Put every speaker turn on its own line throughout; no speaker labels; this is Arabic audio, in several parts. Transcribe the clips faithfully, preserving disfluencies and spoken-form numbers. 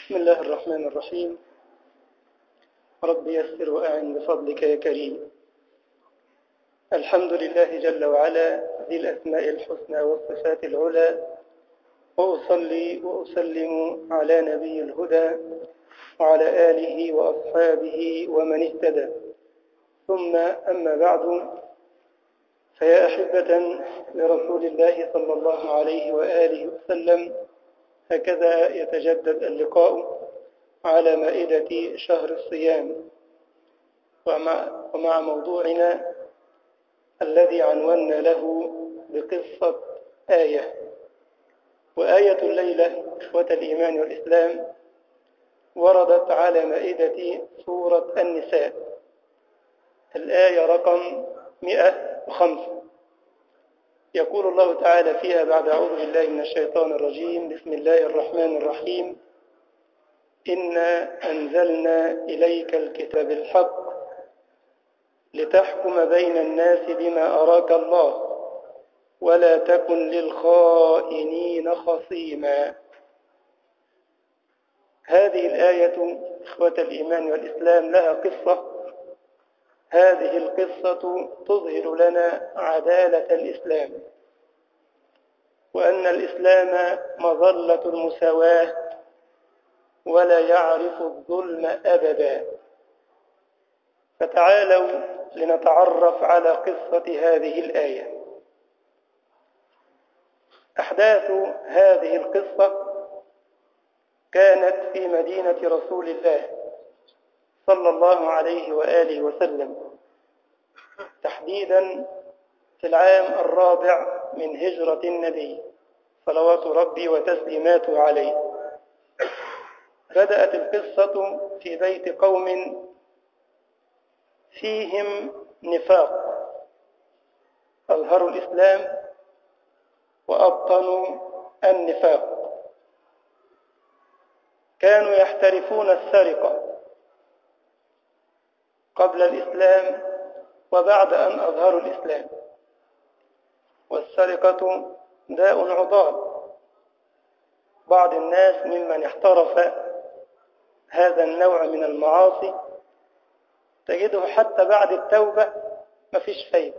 بسم الله الرحمن الرحيم. رب يسر وأعن بفضلك يا كريم. الحمد لله جل وعلا ذي الأسماء الحسنى والصفات العلى، وأصلي وأسلم على نبي الهدى وعلى آله وأصحابه ومن اهتدى، ثم أما بعد، فيا أحبة لرسول الله صلى الله عليه وآله وسلم، هكذا يتجدد اللقاء على مائدة شهر الصيام، ومع, ومع موضوعنا الذي عنونا له بقصة آية. وآية الليلة إخوة الإيمان والإسلام وردت على مائدة سورة النساء، الآية رقم مئة وخمسة. يقول الله تعالى فيها بعد أعوذ بالله من الشيطان الرجيم: بسم الله الرحمن الرحيم. إنا أنزلنا إليك الكتاب الحق لتحكم بين الناس بما أراك الله ولا تكن للخائنين خصيما. هذه الآية إخوة الإيمان والإسلام لها قصة. هذه القصة تظهر لنا عدالة الإسلام، وأن الإسلام مظلة المساواة ولا يعرف الظلم أبدا. فتعالوا لنتعرف على قصة هذه الآية. أحداث هذه القصة كانت في مدينة رسول الله صلى الله عليه وآله وسلم، تحديدا في العام الرابع من هجرة النبي صلوات ربي وتسليماته عليه. بدأت القصة في بيت قوم فيهم نفاق، أظهروا الإسلام وأبطنوا النفاق. كانوا يحترفون السرقة قبل الإسلام وبعد أن أظهروا الإسلام، والسرقة داء عضال. بعض الناس ممن احترف هذا النوع من المعاصي تجده حتى بعد التوبة مفيش فايدة.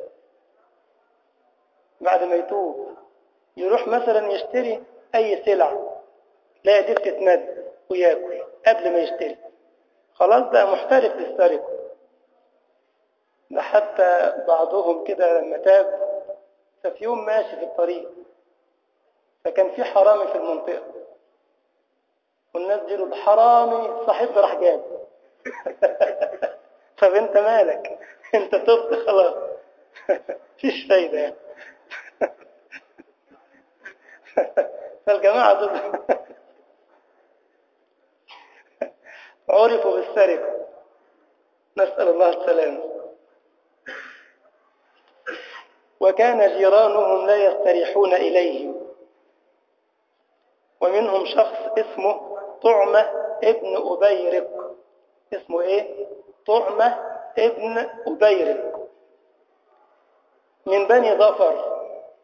بعد ما يتوب يروح مثلا يشتري أي سلعة، لا يدف تتمد ويأكل قبل ما يشتري، خلاص بقى محترف للسرقة. ده حتى بعضهم كده لما تاب، ففي يوم ماشي في الطريق فكان في حرامي في المنطقة، والناس ديروا الحرامي صاحب راح جاب طب انت مالك؟ انت تبت خلاص فيش فايدة يعني. فالجماعة دول عرفوا بالسرقة، نسأل الله السلامة. وكان جيرانهم لا يستريحون إليهم، ومنهم شخص اسمه طعمة ابن أبيرق. اسمه ايه؟ طعمة ابن أبيرق من بني ظفر.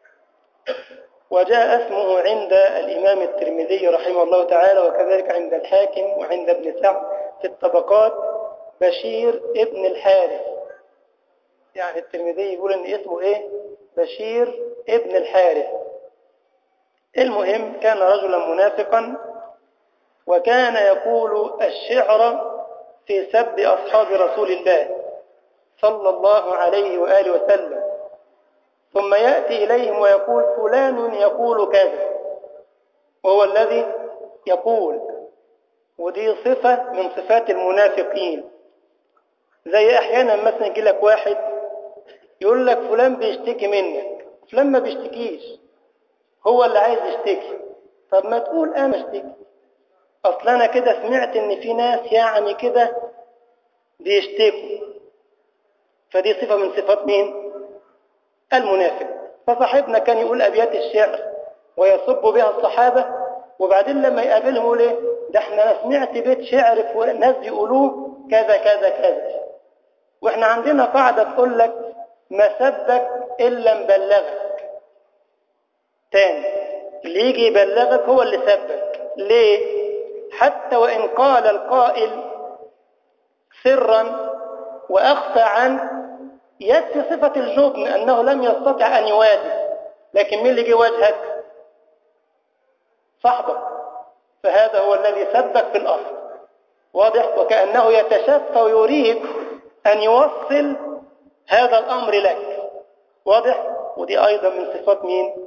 وجاء اسمه عند الإمام الترمذي رحمه الله تعالى، وكذلك عند الحاكم وعند ابن سعد في الطبقات، بشير ابن الحارث. يعني الترمذي يقول ان اسمه ايه؟ بشير ابن الحارث. المهم كان رجلا منافقا، وكان يقول الشعر في سب أصحاب رسول الله صلى الله عليه وآله وسلم، ثم يأتي إليهم ويقول فلان يقول كذا، وهو الذي يقول. ودي صفة من صفات المنافقين. زي أحيانا مثلا يجي لك واحد يقول لك فلان بيشتكي منك، فلان ما بيشتكيش، هو اللي عايز يشتكي. طب ما تقول أنا اشتكي، أصل أنا كده سمعت إن في ناس يعني كده بيشتكوا. فدي صفة من صفات مين؟ المنافق. فصاحبنا كان يقول أبيات الشعر ويصب بها الصحابة، وبعدين لما يقابلهم يقول ايه؟ ده احنا سمعت بيت شعر ناس بيقولوه كذا كذا كذا. واحنا عندنا قاعدة تقول لك ما سبك إلا مبلغك. تاني، اللي يجي يبلغك هو اللي سبك. ليه؟ حتى وإن قال القائل سرا وأخفى عنه يكفي صفة الجبن أنه لم يستطع أن يواجه. لكن مين اللي جه واجهك؟ صاحبك، فهذا هو الذي سبك في الأصل. واضح؟ وكأنه يتشفى ويريد أن يوصل هذا الأمر لك. واضح؟ ودي أيضا من صفات مين؟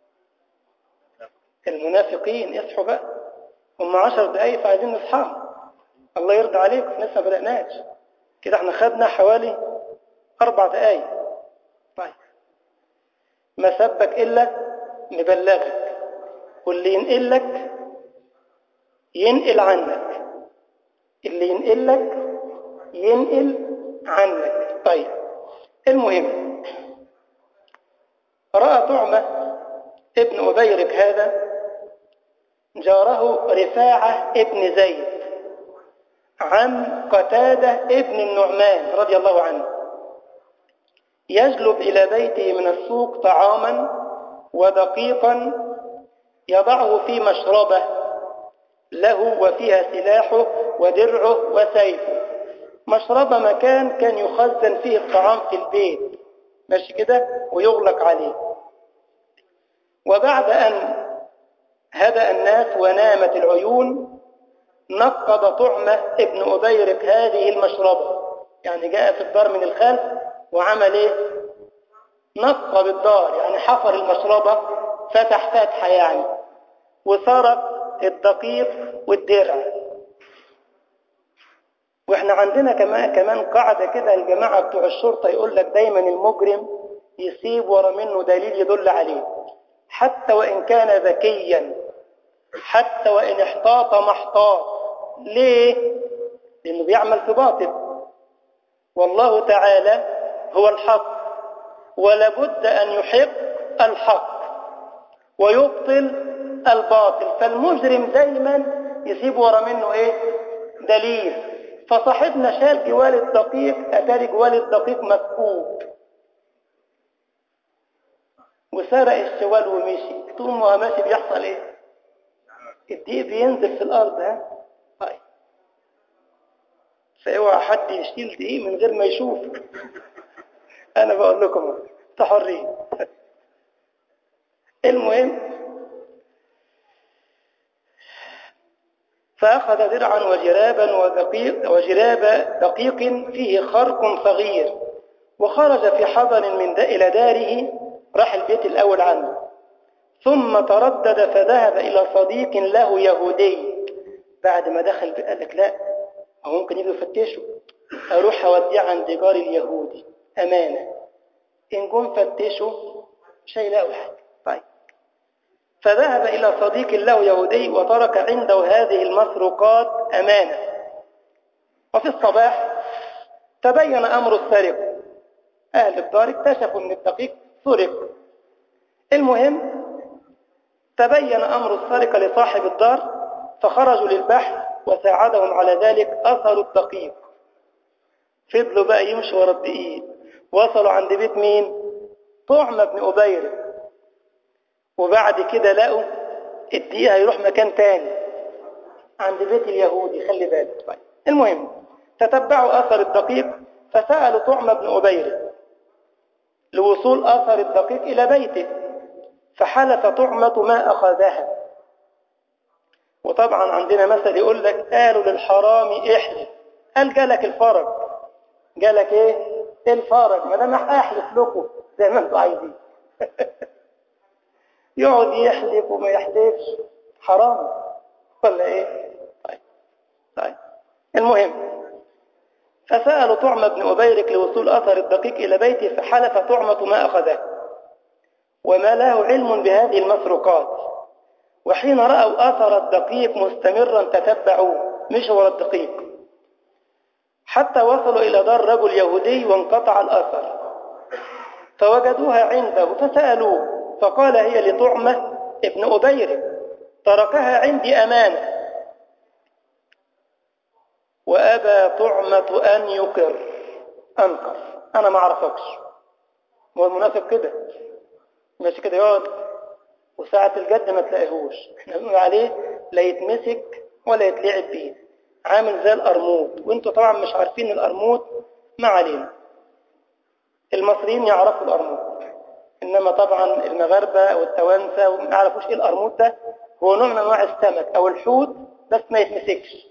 المنافقين. اصحوا بقى، هم عشر دقايق فعايزين نصحاهم. الله يرضى عليكم، لسه ما بدأناش كده، احنا خدنا حوالي أربع دقايق. طيب، ما سبك إلا نبلغك، واللي ينقل لك ينقل عنك، اللي ينقل لك ينقل عنك. طيب، المهم رأى طعمة ابن أبيرك هذا جاره رفاعة ابن زيد عم قتادة ابن النعمان رضي الله عنه يجلب إلى بيته من السوق طعاما ودقيقا يضعه في مشربه له وفيها سلاحه ودرعه وسيفه. مشربه مكان كان يخزن فيه الطعام في البيت، ماشي كده، ويغلق عليه. وبعد أن هدأ الناس ونامت العيون نقض طعمة ابن أبيرك هذه المشربة، يعني جاء في الدار من الخلف وعمل ايه؟ نقض الدار، يعني حفر المشربة، فتح فتحة يعني، وسرق الدقيق والدرع. واحنا عندنا كمان كمان قاعدة كده، الجماعة بتوع الشرطة يقول لك دايما المجرم يسيب ورا منه دليل يدل عليه، حتى وإن كان ذكيا، حتى وإن احتاط محتاط. ليه؟ لأنه بيعمل في باطل، والله تعالى هو الحق، ولابد أن يحق الحق ويبطل الباطل. فالمجرم دايما يسيب ورا منه ايه؟ دليل. فصاحبنا شال جوال الدقيق، أتاري جوال الدقيق مسكوب، وسرق الشوال ومشي. طول ما هو ماشي بيحصل ايه؟ الدقيق بينزل في الأرض. ها؟ طيب، فاوعى حد يشيل دقيق من غير ما يشوف. أنا بقول لكم تحرين. المهم فأخذ درعا وجرابا ودقيق وجراب دقيق فيه خرق صغير، وخرج في حضن من دا إلى داره، راح البيت الأول عنه، ثم تردد فذهب إلى صديق له يهودي. بعد ما دخل قال لك لا، أو ممكن يجوا يفتشوا، أروح أوديه عند جار اليهودي أمانة، إن جم فتشوا مش هيلاقوا حاجة. طيب، فذهب إلى صديق له يهودي وترك عنده هذه المسروقات أمانة. وفي الصباح تبين أمر السرقة، أهل الدار اكتشفوا أن الدقيق سرق. المهم تبين أمر السرقة لصاحب الدار، فخرجوا للبحث وساعدهم على ذلك أثر الدقيق. فضلوا بقى يمشوا ورا الدقيق، وصلوا عند بيت مين؟ طعمة بن أبيرك. وبعد كده لقوا الدقيق هيروح مكان تاني عند بيت اليهودي، خلي بالك. طيب، المهم تتبعوا أثر الدقيق، فسألوا طعمة بن أبيرك لوصول أثر الدقيق إلى بيته، فحلف طعمة ما أخذها. وطبعا عندنا مثل يقول لك قالوا للحرام احلف، قال جالك الفرج، جالك ايه؟ الفرج، ما دام احلف لكم زي ما انتوا عايزين. يقعد يحلف وما يحلفش، حرام ولا ايه؟ طيب طيب المهم فسألوا طعمة بن أبيرك لوصول أثر الدقيق إلى بيته، فحلف طعمة ما أخذه وما له علم بهذه المسروقات. وحين رأوا أثر الدقيق مستمرا تتبعوه، مشوا ورا الدقيق حتى وصلوا إلى دار رجل يهودي وانقطع الأثر، فوجدوها عنده فسألوه، فقال هي لطعمة ابن أبيرك، تركها عندي أمانة. وأبى طعمة أن يقر، أنكر، أنا ما أعرفكش. هو المنافق كده ماشي كده، يقعد وساعة الجد ما تلاقيهوش. احنا بنقول عليه لا يتمسك ولا يتلعب بيه، عامل زي القرموط. وانتوا طبعا مش عارفين القرموط، ما علينا، المصريين يعرفوا القرموط، إنما طبعا المغاربة والتوانسة ما يعرفوش إيه القرموط ده. هو نوع من أنواع السمك أو الحوت بس ما يتمسكش،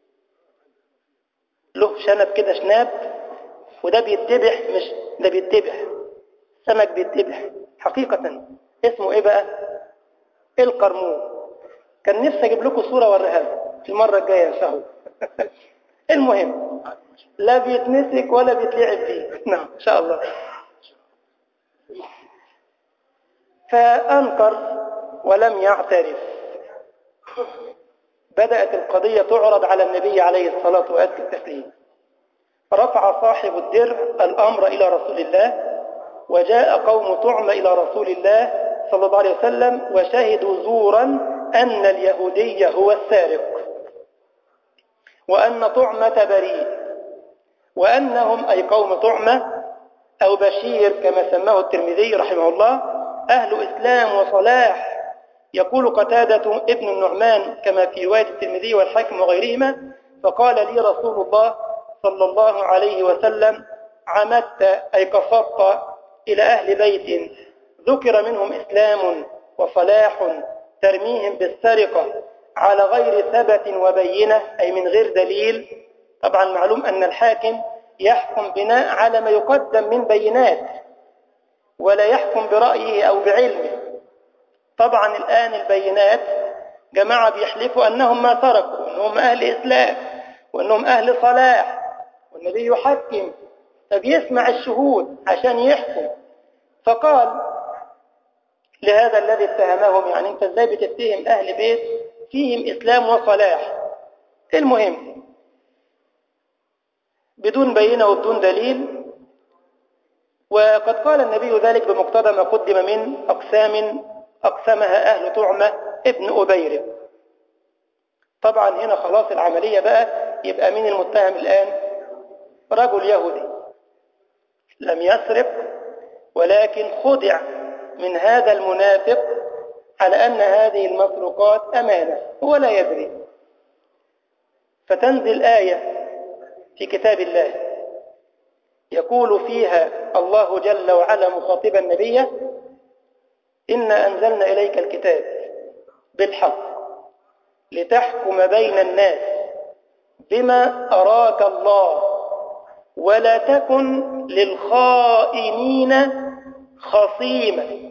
له شنب كده شناب، وده بيتذبح، مش ده بيتذبح، سمك بيتذبح حقيقة. اسمه إيه بقى؟ القرموط. كان نفسي أجيب لكم صورة وريها لكم في المرة الجاية إن شاء الله. المهم لا بيتمسك ولا بيتلعب فيه. نعم إن شاء الله. فأنكر ولم يعترف. بدأت القضية تعرض على النبي عليه الصلاة والسلام. رفع صاحب الدرع الأمر إلى رسول الله، وجاء قوم طعم إلى رسول الله صلى الله عليه وسلم وشهدوا زورا أن اليهودي هو السارق، وأن طعمة بريء، وأنهم أي قوم طعمة أو بشير كما سماه الترمذي رحمه الله أهل إسلام وصلاح. يقول قتادة ابن النعمان كما في رواية الترمذي والحاكم وغيرهما: فقال لي رسول الله صلى الله عليه وسلم: عمدت أي قصدت إلى أهل بيت ذكر منهم إسلام وصلاح ترميهم بالسرقة على غير ثبت وبينة، أي من غير دليل. طبعا معلوم أن الحاكم يحكم بناء على ما يقدم من بينات، ولا يحكم برأيه أو بعلمه. طبعا الآن البينات جماعة بيحلفوا أنهم ما سرقوا، وأنهم أهل إسلام، وأنهم أهل صلاح، والنبي يحكم، فبيسمع الشهود عشان يحكم. فقال لهذا الذي اتهمهم: يعني أنت ازاي بتتهم أهل بيت فيهم إسلام وصلاح؟ المهم بدون بينة وبدون دليل. وقد قال النبي ذلك بمقتضى ما قدم من أقسام أقسمها أهل طعمة ابن أبيرق. طبعا هنا خلاص العملية بقى، يبقى مين المتهم الآن؟ رجل يهودي لم يسرق، ولكن خدع من هذا المنافق على أن هذه المسروقات أمانة، هو لا يدري. فتنزل آية في كتاب الله يقول فيها الله جل وعلا مخاطبا النبي: إنا أنزلنا إليك الكتاب بالحق لتحكم بين الناس بما أراك الله ولا تكن للخائنين خصيما.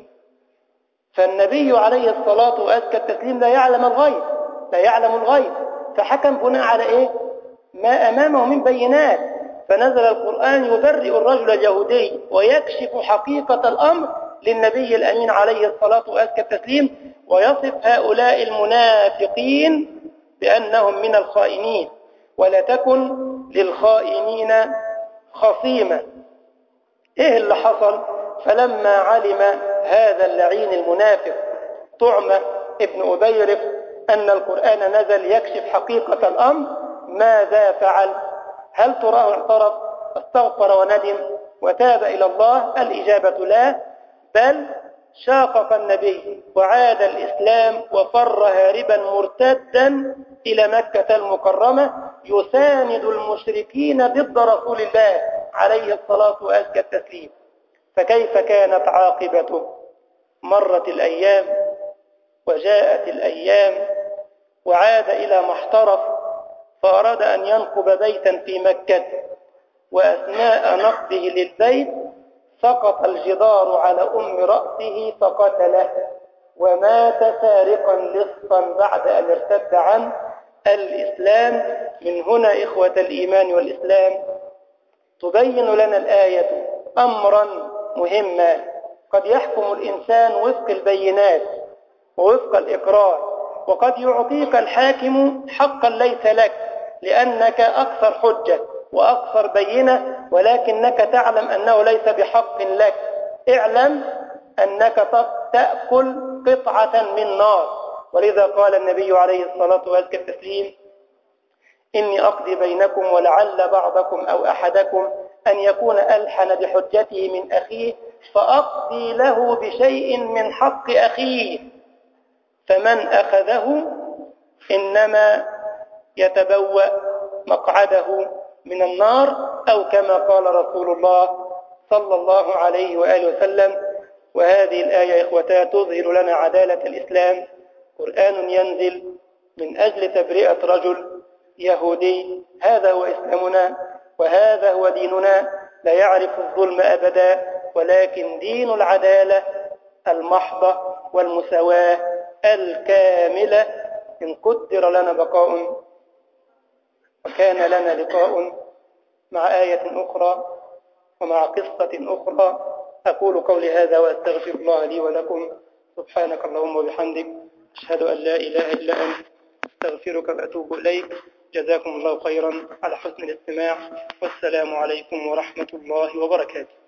فالنبي عليه الصلاة وأزكى التسليم لا يعلم الغيب، لا يعلم الغيب، فحكم بناء على إيه؟ ما أمامه من بينات. فنزل القرآن يبرئ الرجل اليهودي ويكشف حقيقة الأمر للنبي الأمين عليه الصلاة وأزكى التسليم، ويصف هؤلاء المنافقين بأنهم من الخائنين، ولا تكن للخائنين خصيما. إيه اللي حصل؟ فلما علم هذا اللعين المنافق طعمة ابن أبيرق أن القرآن نزل يكشف حقيقة الأمر، ماذا فعل؟ هل تراه اعترف استغفر وندم وتاب إلى الله؟ الإجابة لا، بل شاقق النبي وعاد الإسلام وفر هاربا مرتدا إلى مكة المكرمة يساند المشركين ضد رسول الله عليه الصلاة وأزكى التسليم. فكيف كانت عاقبته؟ مرت الأيام وجاءت الأيام وعاد إلى ما احترف، فأراد أن ينقب بيتا في مكة، وأثناء نقبه للبيت سقط الجدار على أم رأسه فقتله، ومات سارقا لصا بعد أن ارتد عن الإسلام. من هنا إخوة الإيمان والإسلام تبين لنا الآية أمرا مهما. قد يحكم الإنسان وفق البينات ووفق الإقرار، وقد يعطيك الحاكم حقا ليس لك لأنك أكثر حجة وأكثر بينة، ولكنك تعلم أنه ليس بحق لك. اعلم أنك تأكل قطعة من نار. ولذا قال النبي عليه الصلاة والسلام: إني أقضي بينكم ولعل بعضكم أو أحدكم أن يكون ألحن بحجته من أخيه فأقضي له بشيء من حق أخيه، فمن أخذه إنما يتبوأ مقعده من النار، أو كما قال رسول الله صلى الله عليه وآله وسلم. وهذه الآية إخوتها تظهر لنا عدالة الإسلام. قرآن ينزل من أجل تبرئة رجل يهودي، هذا هو إسلامنا وهذا هو ديننا، لا يعرف الظلم أبدا، ولكن دين العدالة المحضة والمساواة الكاملة. إن قدر لنا بقاء وكان لنا لقاء مع آية أخرى ومع قصة أخرى. أقول قولي هذا وأستغفر الله لي ولكم. سبحانك اللهم وبحمدك، أشهد أن لا إله إلا أنت، أستغفرك وأتوب إليك. جزاكم الله خيرا على حسن الاستماع، والسلام عليكم ورحمة الله وبركاته.